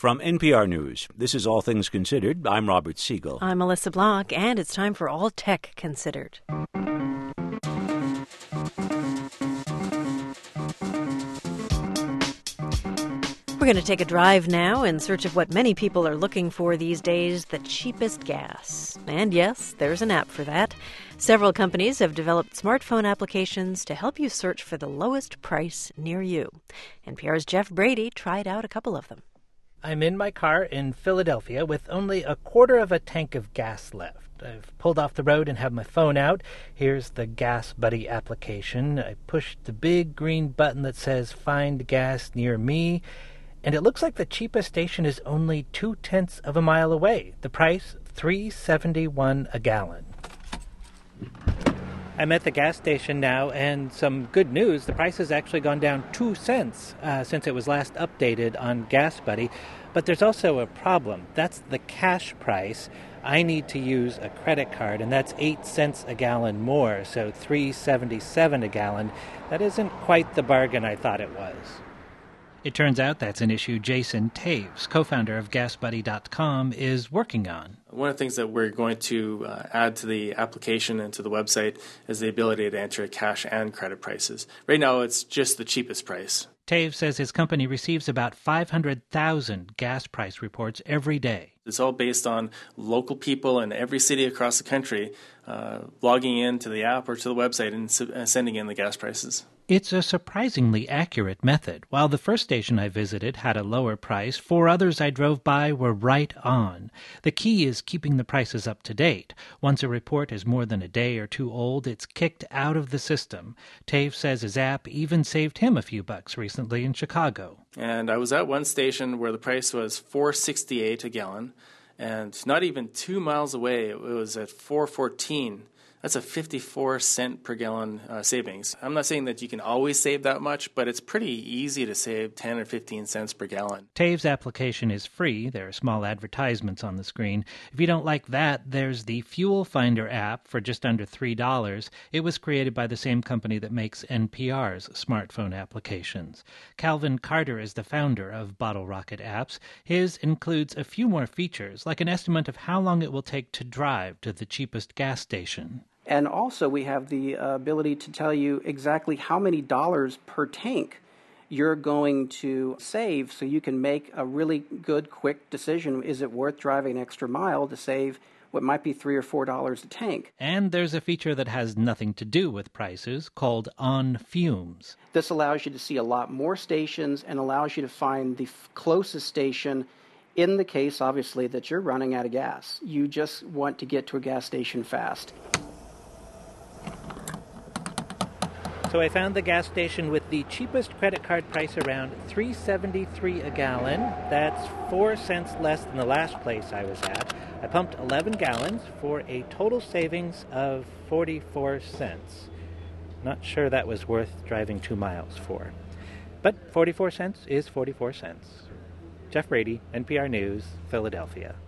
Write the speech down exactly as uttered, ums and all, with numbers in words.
From N P R News, this is All Things Considered. I'm Robert Siegel. I'm Melissa Block, and it's time for All Tech Considered. We're going to take a drive now in search of what many people are looking for these days, the cheapest gas. And yes, there's an app for that. Several companies have developed smartphone applications to help you search for the lowest price near you. N P R's Jeff Brady tried out a couple of them. I'm in my car in Philadelphia with only a quarter of a tank of gas left. I've pulled off the road and have my phone out. Here's the Gas Buddy application. I pushed the big green button that says Find Gas Near Me, and it looks like the cheapest station is only two-tenths of a mile away. The price, three dollars and seventy-one cents a gallon. I'm at the gas station now, and some good news, the price has actually gone down two cents uh, since it was last updated on Gas Buddy. But there's also a problem. That's the cash price. I need to use a credit card, and that's eight cents a gallon more, so three dollars and seventy-seven cents a gallon. That isn't quite the bargain I thought it was. It turns out that's an issue Jason Taves, co-founder of gas buddy dot com, is working on. One of the things that we're going to uh, add to the application and to the website is the ability to enter cash and credit prices. Right now, it's just the cheapest price. Taves says his company receives about five hundred thousand gas price reports every day. It's all based on local people in every city across the country uh, logging into the app or to the website and su- uh, sending in the gas prices. It's a surprisingly accurate method. While the first station I visited had a lower price, four others I drove by were right on. The key is keeping the prices up to date. Once a report is more than a day or two old, it's kicked out of the system. Taves says his app even saved him a few bucks recently in Chicago. And I was at one station where the price was four dollars and sixty-eight cents a gallon, and not even two miles away, it was at four dollars and fourteen cents. That's a fifty-four cent per gallon uh, savings. I'm not saying that you can always save that much, but it's pretty easy to save ten or fifteen cents per gallon. Taves' application is free. There are small advertisements on the screen. If you don't like that, there's the Fuel Finder app for just under three dollars. It was created by the same company that makes N P R's smartphone applications. Calvin Carter is the founder of Bottle Rocket Apps. His includes a few more features, like an estimate of how long it will take to drive to the cheapest gas station. And also we have the uh, ability to tell you exactly how many dollars per tank you're going to save so you can make a really good, quick decision. Is it worth driving an extra mile to save what might be three or four dollars a tank? And there's a feature that has nothing to do with prices called On Fumes. This allows you to see a lot more stations and allows you to find the f- closest station in the case, obviously, that you're running out of gas. You just want to get to a gas station fast. So I found the gas station with the cheapest credit card price around three dollars and seventy-three cents a gallon. That's four cents less than the last place I was at. I pumped eleven gallons for a total savings of forty-four cents. Not sure that was worth driving two miles for. But forty-four cents is forty-four cents. Jeff Brady, N P R News, Philadelphia.